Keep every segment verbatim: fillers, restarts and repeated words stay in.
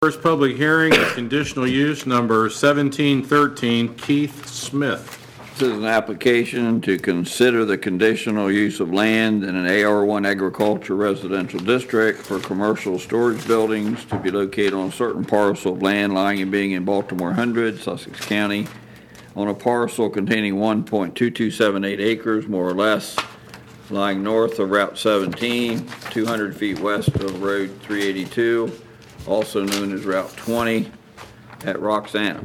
First public hearing is conditional use number seventeen thirteen, Keith Smith. This is an application to consider the conditional use of land in an A R one agriculture residential district for commercial storage buildings to be located on a certain parcel of land lying and being in Baltimore one hundred, Sussex County, on a parcel containing one point two two seven eight acres, more or less, lying north of Route seventeen, two hundred feet west of Road three eighty-two, also known as Route twenty, at Roxana.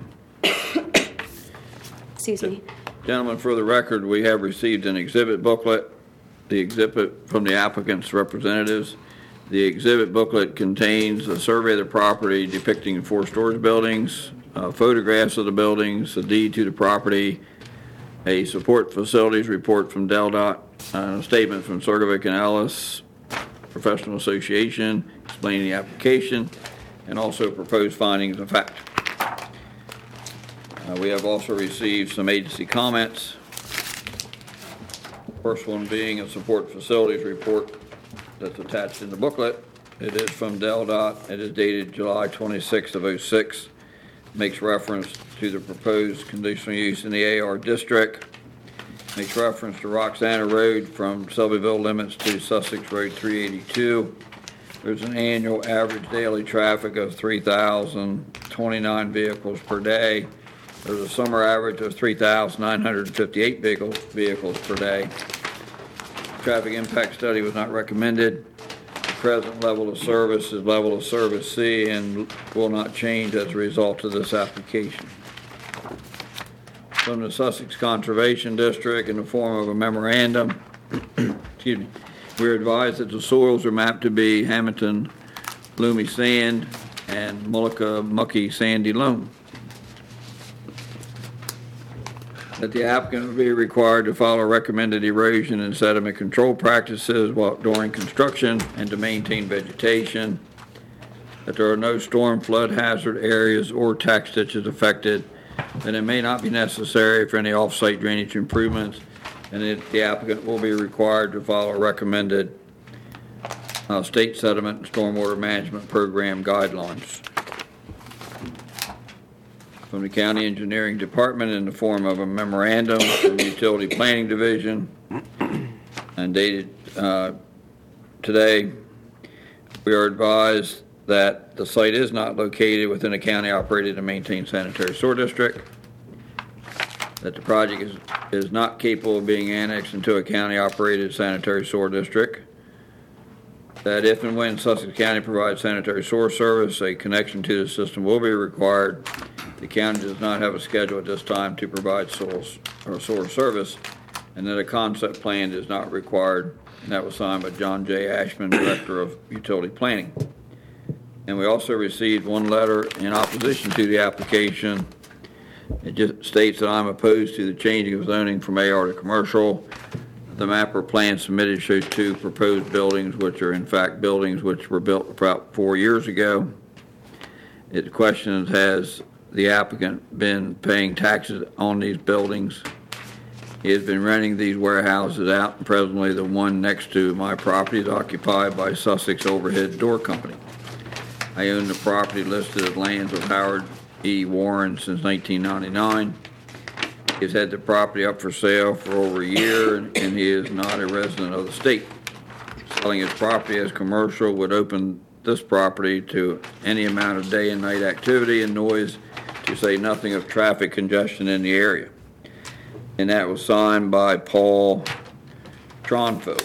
Excuse me. Gentlemen, for the record, we have received an exhibit booklet, the exhibit from the applicant's representatives. The exhibit booklet contains a survey of the property depicting four storage buildings, uh, photographs of the buildings, a deed to the property, a support facilities report from DelDOT, uh, a statement from Sergovic and Ellis Professional Association explaining the application, and also proposed findings of fact. Uh, we have also received some agency comments. First one being a support facilities report that's attached in the booklet. It is from DelDOT. It is dated July twenty-sixth of oh six. Makes reference to the proposed conditional use in the A R district. Makes reference to Roxana Road from Selbyville limits to Sussex Road three eighty-two. There's an annual average daily traffic of three thousand twenty-nine vehicles per day. There's a summer average of three thousand nine hundred fifty-eight vehicles per day. Traffic impact study was not recommended. The present level of service is level of service C and will not change as a result of this application. From the Sussex Conservation District, in the form of a memorandum, excuse me, we're advised that the soils are mapped to be Hamilton Loomy Sand and Mullica Mucky Sandy Loam. That the applicant will be required to follow recommended erosion and sediment control practices while during construction and to maintain vegetation. That there are no storm flood hazard areas or tax ditches affected. That it may not be necessary for any off-site drainage improvements, and that the applicant will be required to follow recommended uh, state sediment and stormwater management program guidelines. From the County Engineering Department in the form of a memorandum from the Utility Planning Division and dated uh, today, we are advised that the site is not located within a county-operated and maintained sanitary sewer district, that the project is, is not capable of being annexed into a county-operated sanitary sewer district, that if and when Sussex County provides sanitary sewer service, a connection to the system will be required. The county does not have a schedule at this time to provide source or sewer service, and that a concept plan is not required, and that was signed by John J. Ashman, Director of Utility Planning. And we also received one letter in opposition to the application. It just states that I'm opposed to the changing of zoning from A R to commercial. The map or plan submitted shows two proposed buildings, which are in fact buildings which were built about four years ago. It questions, has the applicant been paying taxes on these buildings? He has been renting these warehouses out, and presently the one next to my property is occupied by Sussex Overhead Door Company. I own the property listed as lands of Howard E. Warren since nineteen ninety-nine. He's had the property up for sale for over a year, and, and he is not a resident of the state. Selling his property as commercial would open this property to any amount of day and night activity and noise, to say nothing of traffic congestion in the area. And that was signed by Paul Tronfo.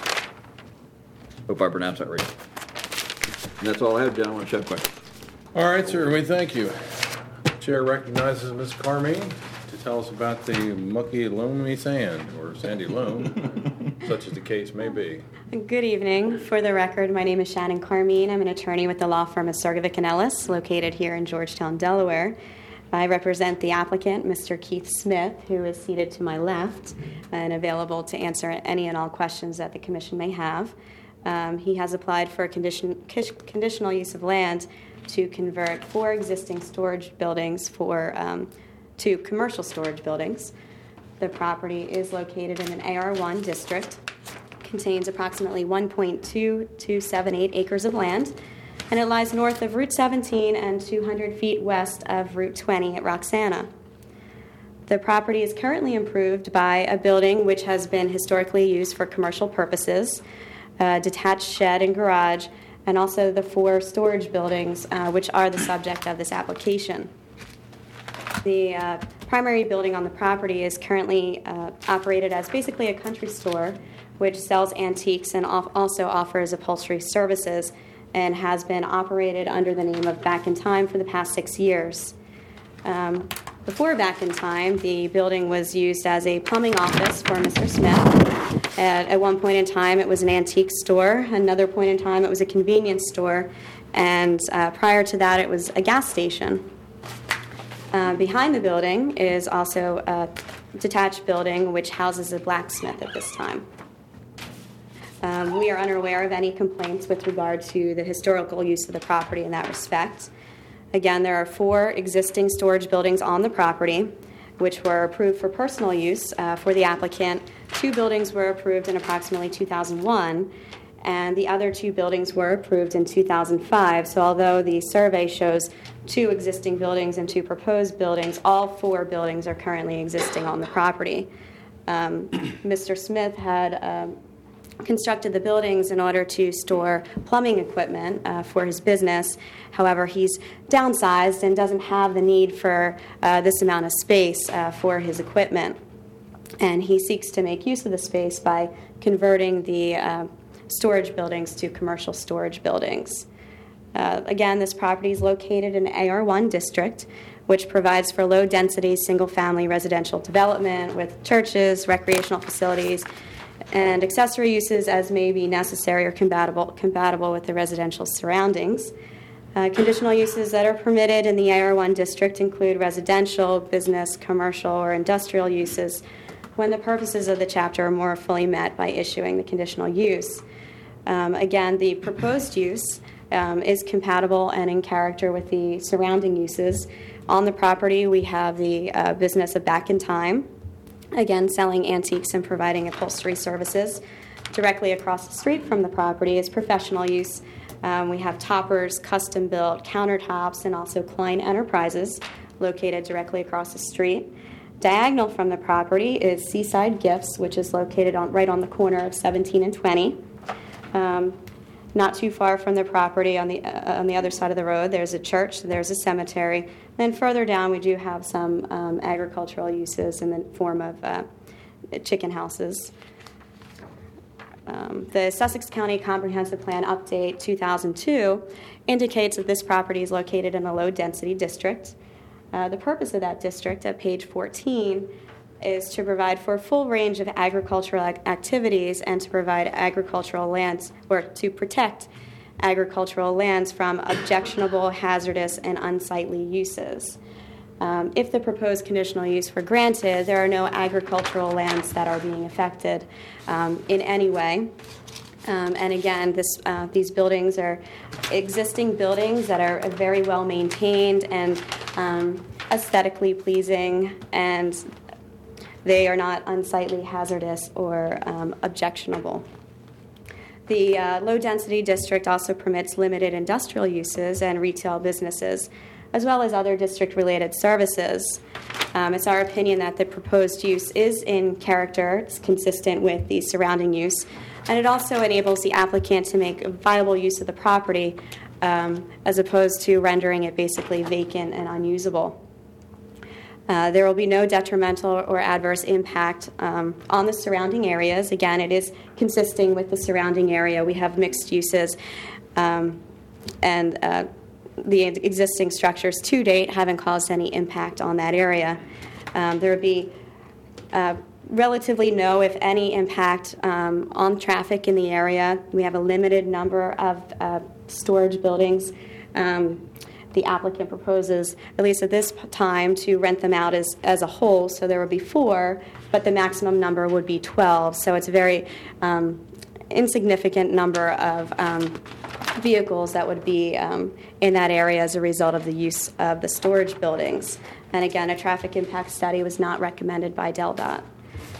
Hope I pronounced that right. And that's all I have, gentlemen. Check questions. All right, sir, we thank you. Chair recognizes Miz Carmine to tell us about the mucky loamy sand, or sandy loam, such as the case may be. Good evening. For the record, my name is Shannon Carmine. I'm an attorney with the law firm of Sergovic and Ellis, located here in Georgetown, Delaware. I represent the applicant, Mister Keith Smith, who is seated to my left and available to answer any and all questions that the commission may have. Um, he has applied for a condition, conditional use of land to convert four existing storage buildings for um, to commercial storage buildings. The property is located in an A R one district, contains approximately one point two two seven eight acres of land. and it lies north of Route seventeen and two hundred feet west of Route twenty at Roxana. The property is currently improved by a building which has been historically used for commercial purposes, a detached shed and garage, and also the four storage buildings uh, which are the subject of this application. The uh, primary building on the property is currently uh, operated as basically a country store which sells antiques and al- also offers upholstery services, and has been operated under the name of Back in Time for the past six years. Um, before Back in Time, the building was used as a plumbing office for Mister Smith. At, at one point in time, it was an antique store. Another point in time, it was a convenience store. And uh, prior to that, it was a gas station. Uh, behind the building is also a detached building which houses a blacksmith at this time. Um, we are unaware of any complaints with regard to the historical use of the property in that respect. Again, there are four existing storage buildings on the property which were approved for personal use uh, for the applicant. Two buildings were approved in approximately two thousand one, and the other two buildings were approved in two thousand five. So although the survey shows two existing buildings and two proposed buildings, all four buildings are currently existing on the property. Um, Mister Smith had um, constructed the buildings in order to store plumbing equipment uh, for his business. However, he's downsized and doesn't have the need for uh, this amount of space uh, for his equipment. And he seeks to make use of the space by converting the uh, storage buildings to commercial storage buildings. Uh, again, this property is located in A R one district, which provides for low-density, single-family residential development with churches, recreational facilities, and accessory uses as may be necessary or compatible, compatible with the residential surroundings. Uh, conditional uses that are permitted in the A R one district include residential, business, commercial, or industrial uses when the purposes of the chapter are more fully met by issuing the conditional use. Um, again, the proposed use um, is compatible and in character with the surrounding uses. On the property, we have the uh, business of Back in Time, again, selling antiques and providing upholstery services. Directly across the street from the property is professional use. Um, we have Toppers, custom-built countertops, and also Klein Enterprises located directly across the street. Diagonal from the property is Seaside Gifts, which is located on, right on the corner of seventeen and twenty. Um, not too far from the property on the uh, on the other side of the road, there's a church, there's a cemetery. Then further down, we do have some um, agricultural uses in the form of uh, chicken houses. Um, the Sussex County Comprehensive Plan Update two thousand two indicates that this property is located in a low-density district. Uh, the purpose of that district at page fourteen is to provide for a full range of agricultural ac- activities and to provide agricultural lands, or to protect agricultural lands from objectionable, hazardous, and unsightly uses. Um, if the proposed conditional use were granted, there are no agricultural lands that are being affected um, in any way. Um, and again, this, uh, these buildings are existing buildings that are very well maintained and um, aesthetically pleasing, and they are not unsightly, hazardous, or um, objectionable. The uh, low-density district also permits limited industrial uses and retail businesses, as well as other district-related services. Um, it's our opinion that the proposed use is in character, it's consistent with the surrounding use, and it also enables the applicant to make viable use of the property um, as opposed to rendering it basically vacant and unusable. Uh, there will be no detrimental or adverse impact um, on the surrounding areas. Again, it is consisting with the surrounding area. We have mixed uses, um, and uh, the existing structures to date haven't caused any impact on that area. Um, there would be uh, relatively no, if any, impact um, on traffic in the area. We have a limited number of uh, storage buildings. Um, The applicant proposes, at least at this time, to rent them out as, as a whole. So there would be four, but the maximum number would be twelve. So it's a very um, insignificant number of um, vehicles that would be um, in that area as a result of the use of the storage buildings. And again, a traffic impact study was not recommended by DelDOT.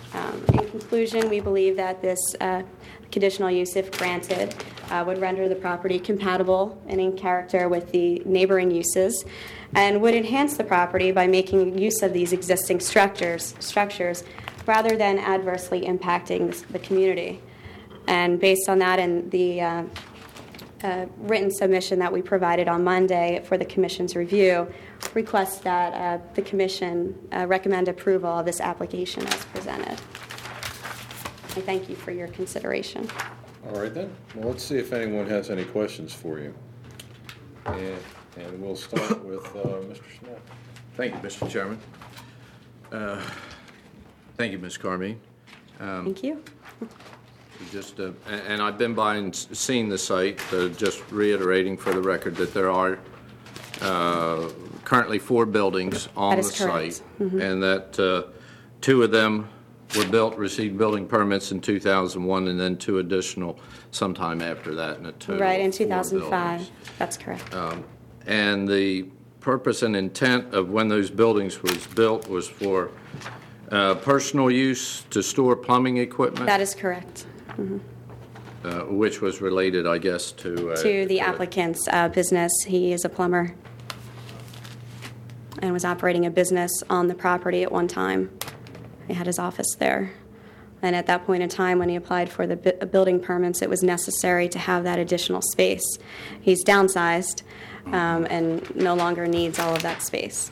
Um, In conclusion, we believe that this uh, conditional use, if granted, uh, would render the property compatible and in character with the neighboring uses, and would enhance the property by making use of these existing structures, structures rather than adversely impacting the community. And based on that and the uh, uh, written submission that we provided on Monday for the Commission's review, request that uh, the Commission uh, recommend approval of this application as presented. I thank you for your consideration. All right then. Well, let's see if anyone has any questions for you. And, and we'll start with uh, Mister Smith. Thank you, Mister Chairman. Uh, Thank you, Miz Carmine. Um, Thank you. Just, uh, and and I've been by and s- seen the site, uh, just reiterating for the record that there are uh, currently four buildings on That the is correct. site. And that uh, two of them were built, received building permits in two thousand one, and then two additional sometime after that, in a total Right, in of four two thousand five. buildings. That's correct. And the purpose and intent of when those buildings was built was for uh, personal use to store plumbing equipment? That is correct. Uh, Which was related, I guess, to... uh, To the applicant's uh, business. He is a plumber and was operating a business on the property at one time. He had his office there. And at that point in time, when he applied for the bu- building permits, it was necessary to have that additional space. He's downsized um, and no longer needs all of that space.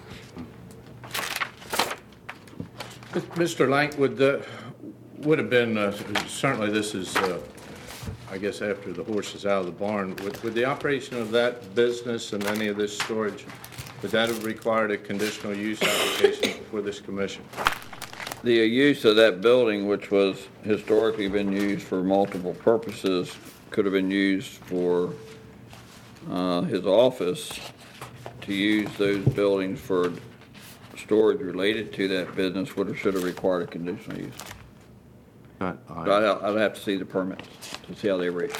Mister Lang, would the, would have been, uh, certainly this is, uh, I guess after the horse is out of the barn, would, would the operation of that business and any of this storage, would that have required a conditional use application before this commission? The use of that building, which was historically been used for multiple purposes, could have been used for uh, his office. To use those buildings for storage related to that business would have, should have required a conditional use. I- But I- I'd, I'd have to see the permits to see how they rate.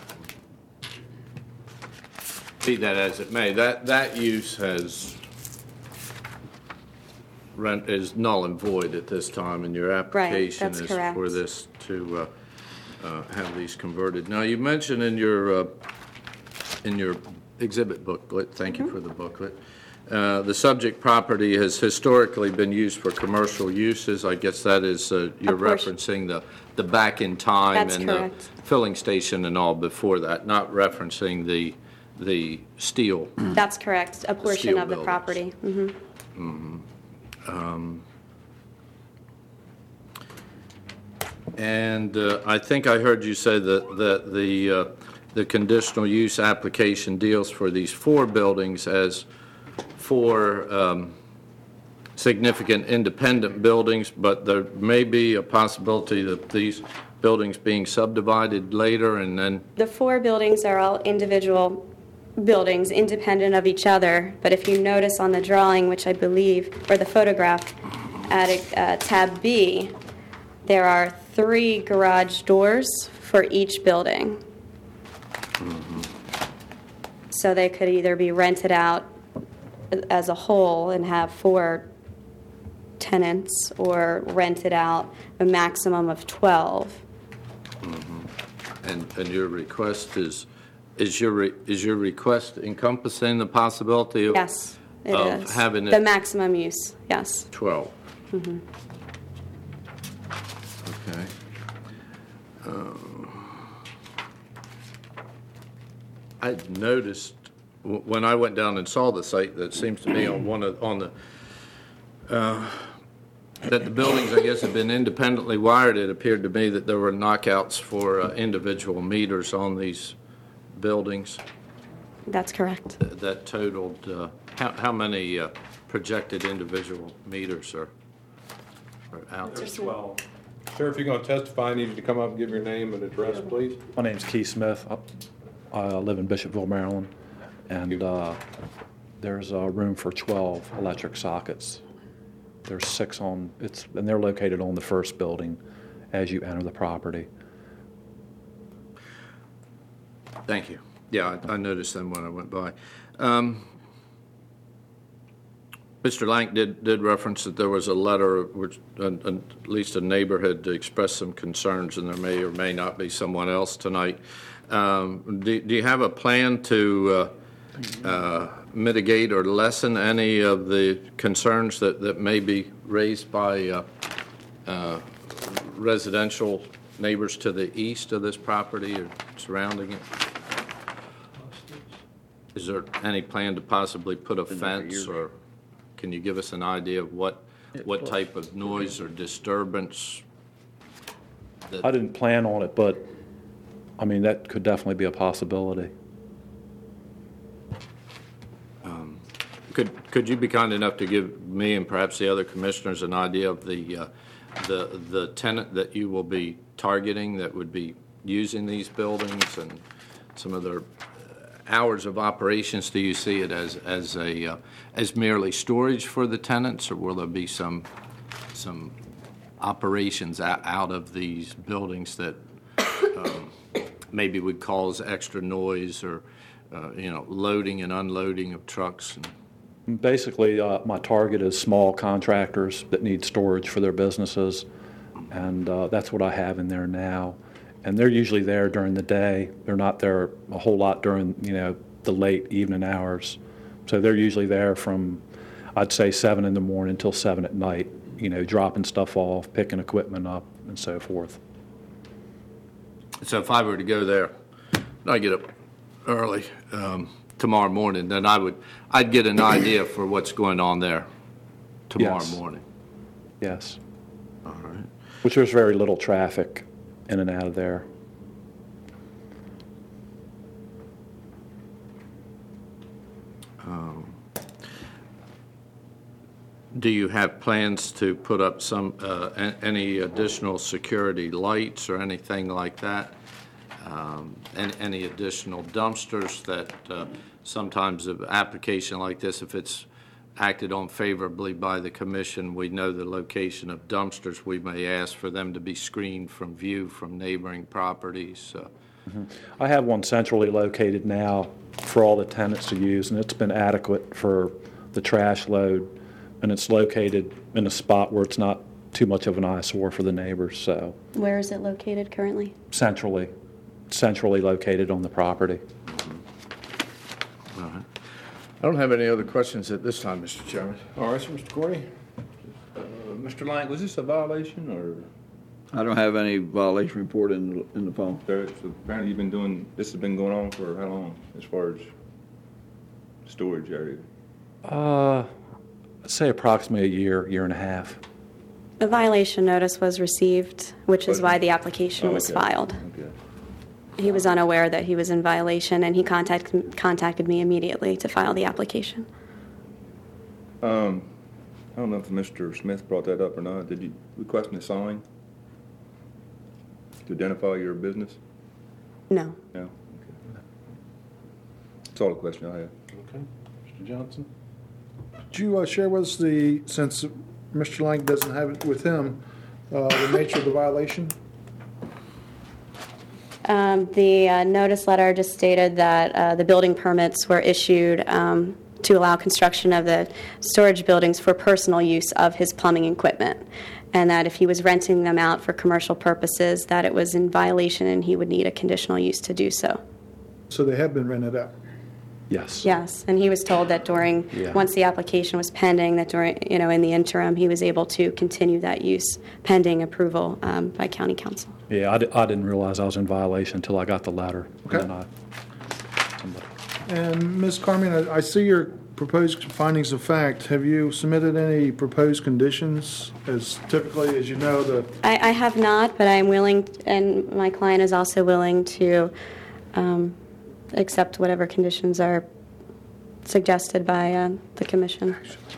Be that as it may, that, that use has, rent is null and void at this time, and your application that's is correct. for this to uh, uh, have these converted. Now, you mentioned in your, uh, in your exhibit booklet, thank you for the booklet, uh, the subject property has historically been used for commercial uses. I guess that is, uh, you're portion. referencing the, the back in time That's and correct. the filling station and all before that, not referencing the, the steel. That's correct, a portion steel of the buildings. property. Mhm. And uh, I think I heard you say that, that the, uh, the conditional use application deals for these four buildings as four um, significant independent buildings, but there may be a possibility that these buildings being subdivided later and then, The four buildings are all individual buildings, independent of each other. But if you notice on the drawing, which I believe, or the photograph at uh, tab B, there are three garage doors for each building. So they could either be rented out as a whole and have four tenants, or rented out a maximum of twelve. and, and your request is, is your, re- is your request encompassing the possibility of? Yes, it Of is. having The it- maximum use, yes. twelve. Okay. Um, I noticed, w- when I went down and saw the site, that seems to me on one of, on the, uh, that the buildings, I guess, have been independently wired. It appeared to me that there were knockouts for uh, individual meters on these buildings That's correct. th- that totaled, uh, how, how many uh, projected individual meters are, are out there? twelve. Sir, if you're going to testify, I need you to come up and give your name and address, please. My name's Keith Smith. I I live in Bishopville, Maryland, and uh, there's a room for twelve electric sockets. There's six on, it's, and they're located on the first building as you enter the property. Thank you. Yeah, I I noticed them when I went by. Um, Mister Lank did, did reference that there was a letter, which uh, at least a neighbor had expressed some concerns, and there may or may not be someone else tonight. Um, do, do you have a plan to uh, uh, mitigate or lessen any of the concerns that, that may be raised by uh, uh, residential neighbors to the east of this property or surrounding it? Is there any plan to possibly put a fence, or can you give us an idea of what, what type of noise or disturbance? that- I didn't plan on it, but, I mean, that could definitely be a possibility. Could, could you be kind enough to give me and perhaps the other commissioners an idea of the, uh, the, the tenant that you will be targeting that would be using these buildings and some of their hours of operations? Do you see it as, as a, uh, as merely storage for the tenants, or will there be some, some operations out, out of these buildings that um, maybe would cause extra noise, or, uh, you know, loading and unloading of trucks? And Basically, uh, my target is small contractors that need storage for their businesses, and uh, that's what I have in there now. And they're usually there during the day. They're not there a whole lot during, you know, the late evening hours. So they're usually there from, I'd say, seven in the morning till seven at night, you know, dropping stuff off, picking equipment up, and so forth. So if I were to go there, and I get up early um, tomorrow morning, then I would, I'd get an idea for what's going on there tomorrow Yes. morning. Yes. All right. Which there's very little traffic in and out of there. Do you have plans to put up some, uh, a- any additional security lights or anything like that? Um, and any additional dumpsters that uh, sometimes an application like this, if it's acted on favorably by the commission, we know the location of dumpsters, we may ask for them to be screened from view from neighboring properties. Uh, I have one centrally located now for all the tenants to use, and it's been adequate for the trash load, and it's located in a spot where it's not too much of an eyesore for the neighbors, so Where is it located currently? centrally, centrally located on the property. I don't have any other questions at this time, Mister Chairman. All right, sir, Mister Corey. Uh, Mister Lang, was this a violation, or I don't have any violation report in, the- in the phone. there- so apparently you've been doing, this has been going on for how long, as far as storage area? Uh, I'd say approximately a year, year and a half. A violation notice was received, which is Was- why the application Oh, was okay. filed. Okay. He was unaware that he was in violation, and he contacted, contacted me immediately to file the application. Um, I don't know if Mister Smith brought that up or not. Did you request a sign to identify your business? No. No? Okay. That's all the question I have. Okay. Mister Johnson? Could you uh, share with us the, since Mister Lang doesn't have it with him, uh, the nature of the violation? Um, The uh, notice letter just stated that uh, the building permits were issued um, to allow construction of the storage buildings for personal use of his plumbing equipment, and that if he was renting them out for commercial purposes, that it was in violation and he would need a conditional use to do so. So they have been rented out. Yes. Yes, and he was told that during, Yeah. once the application was pending, that during, you know, in the interim, he was able to continue that use pending approval um, by county council. Yeah, I, di- I didn't realize I was in violation until I got the letter. Okay. And then I- somebody- And Miz Carmen, I I see your proposed findings of fact. Have you submitted any proposed conditions? As typically, as you know, the, I, I have not, but I'm willing, and my client is also willing to um, accept whatever conditions are suggested by uh, the commission.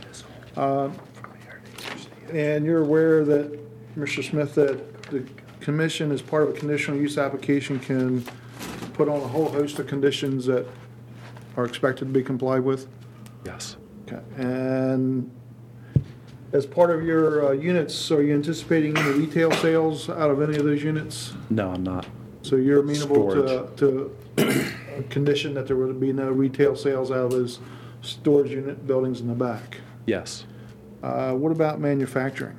and you're aware that, Mister Smith, that the commission, as part of a conditional use application, can put on a whole host of conditions that are expected to be complied with? Yes. Okay. And as part of your uh, units, are you anticipating any retail sales out of any of those units? No, I'm not. So you're amenable to, Storage. to a condition that there would be no retail sales out of those storage unit buildings in the back? Yes. Uh, What about manufacturing?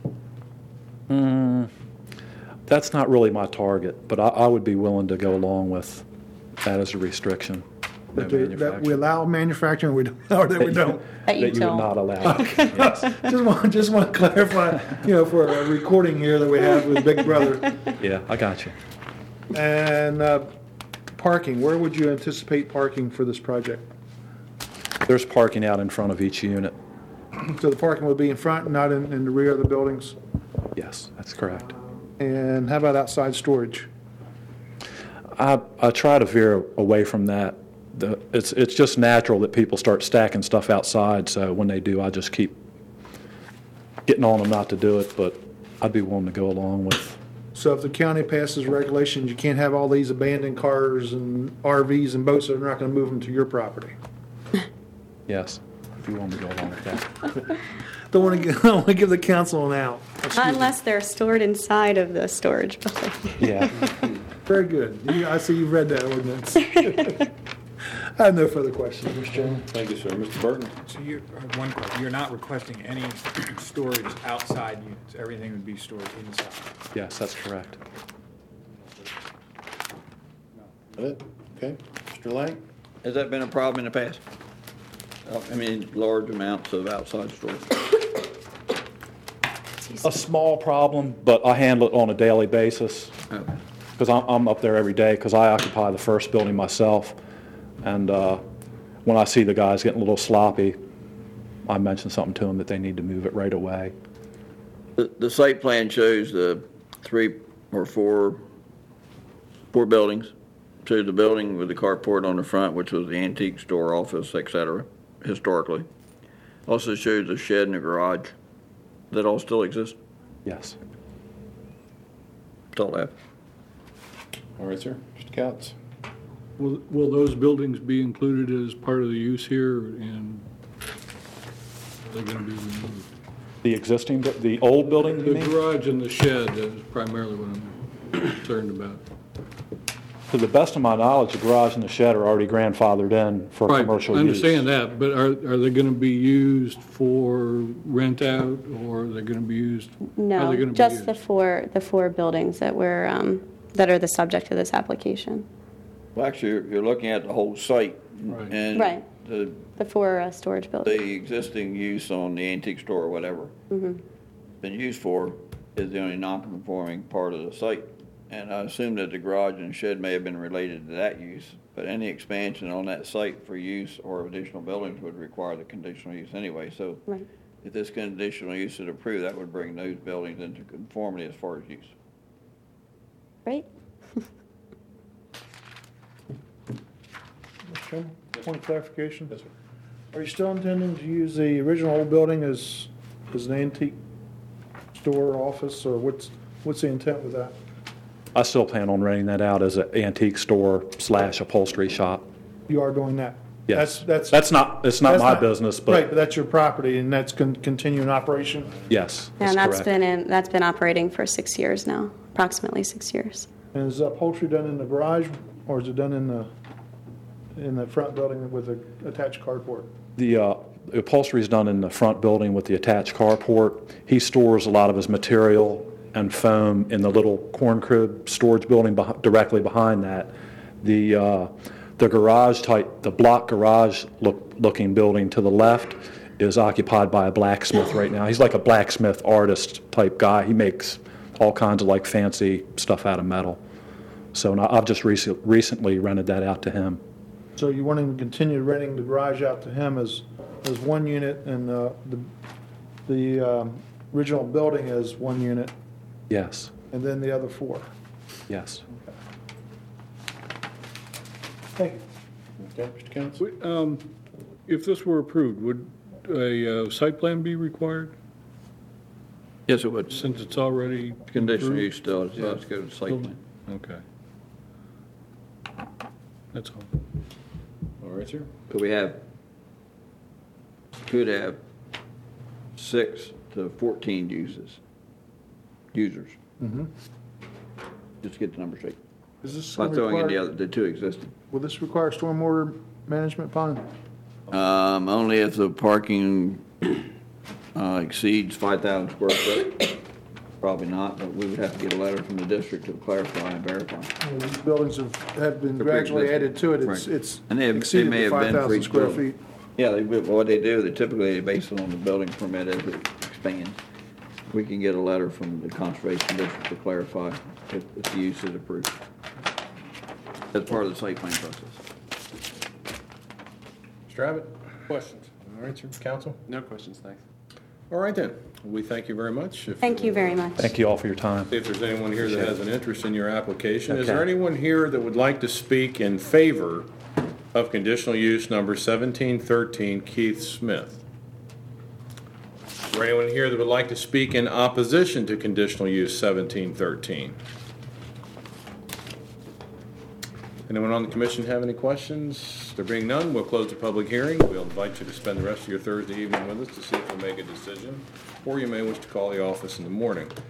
That's not really my target, but I, I would be willing to go along with that as a restriction. No That they- that we manufacturing. allow manufacturing, we don't, or that we don't? That you That you would don't. not allow. Yes. Just want, just want to clarify, you know, for a recording here that we have with Big Brother. Yeah, I got you. And uh, parking, where would you anticipate parking for this project? There's parking out in front of each unit. So the parking would be in front, not in, in the rear of the buildings? Yes, that's correct. And how about outside storage? I, I try to veer away from that. The, it's, it's just natural that people start stacking stuff outside, so when they do, I just keep getting on them not to do it, but I'd be willing to go along with, So if the county passes regulations, you can't have all these abandoned cars and R Vs and boats, so they're not going to move them to your property? yes, if you want me to go along with that. Don't want to, don't want to give the council an out. Not unless they're stored inside of the storage building. Yeah. Very good. You- I see you've read that ordinance. I have no further questions, Mister Chairman. Thank you, sir. Mister Burton? So you're, uh, one question, you're not requesting any storage outside units, everything would be stored inside? Yes, that's correct. Good. Okay. Mister Lang? Has that been a problem in the past? Uh, I mean, large amounts of outside storage. A small problem, but I handle it on a daily basis. Okay. Because I'm, I'm up there every day, because I occupy the first building myself. And uh, when I see the guys getting a little sloppy, I mention something to them that they need to move it right away. The, the site plan shows the three or four, four buildings. Shows the building with the carport on the front, which was the antique store, office, et cetera, historically. Also shows the shed and the garage. That all still exist? Yes. That's all I have. All right, sir. Mister Couts? Will, will those buildings be included as part of the use here, and are they gonna be removed? The existing, bu- the old building, you The mean? garage and the shed is primarily what I'm concerned about. To the best of my knowledge, the garage and the shed are already grandfathered in for Right, commercial I use. understand that, but are, are they gonna be used for rent out, or are they gonna be used? how are they No, gonna be just the used? four, the four buildings that were, um, that are the subject of this application. Well, actually, you're- you're looking at the whole site. Right. And Right. the, The four uh, storage buildings. the existing use on the antique store or whatever been used for is the only non-conforming part of the site. And I assume that the garage and shed may have been related to that use, but any expansion on that site for use or additional buildings would require the conditional use anyway. So Right. if this conditional use is approved, that would bring those buildings into conformity as far as use. Right? Mister Chairman, point of clarification? Yes, sir. Are you still intending to use the original old building as, as an antique store, office, or what's, what's the intent with that? I still plan on renting that out as an antique store slash upholstery shop. You are doing that? Yes. That's, that's. That's not, it's not that's my business, Right, but but that's your property, and that's con- continuing operation? yes, that's And that's correct. been in, that's been operating for six years now, approximately six years. And is upholstery done in the garage, or is it done in the, in the front building with a attached carport? The uh, upholstery is done in the front building with the attached carport. He stores a lot of his material and foam in the little corn crib storage building beh- directly behind that. The uh, the garage type, the block garage look, looking building to the left is occupied by a blacksmith right now. He's like a blacksmith artist type guy. He makes all kinds of like fancy stuff out of metal. So and I- I've just rec- recently rented that out to him. So you want to continue renting the garage out to him as, as one unit, and uh, the, the um, original building as one unit, Yes, and then the other four? yes. Thank you. Okay, Mister Counts? We- um, If this were approved, would a uh, site plan be required, Yes, it would. since it's already? Conditional approved? use still, so let's go to the site plan. Okay. That's all. All right, sir. Could we have, could have six to fourteen uses, users. Just to get the number straight. Is this By gonna throwing in the require, other, the two existing. will this require stormwater management pond? Um, only if the parking uh, exceeds five thousand square foot. Probably not, but we would have to get a letter from the district to clarify and verify. You know, These buildings have, have been They're gradually pre-existing. added to it. It's, Right. it's And they have- they exceeded may the have been five for thousand each square building. feet. Yeah, they, what they do, they typically, they base it on the building permit as it expands. We can get a letter from the conservation district to clarify if, if the use is approved. That's part of the site plan process. Mister Abbott, questions? All right, sir, council? No questions, thanks. All right then, we thank you very much. If- Thank you very much. Thank you all for your time. See if there's anyone here that has an interest in your application. Is Okay. there anyone here that would like to speak in favor of conditional use number seventeen thirteen Keith Smith? Is there anyone here that would like to speak in opposition to conditional use seventeen thirteen? Anyone on the commission have any questions? There being none, we'll close the public hearing. We'll invite you to spend the rest of your Thursday evening with us to see if we'll make a decision, or you may wish to call the office in the morning.